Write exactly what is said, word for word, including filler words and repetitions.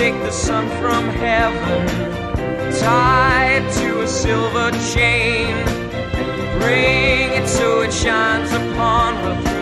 take the sun from heaven, tie it to a silver chain, bring it so it shines upon her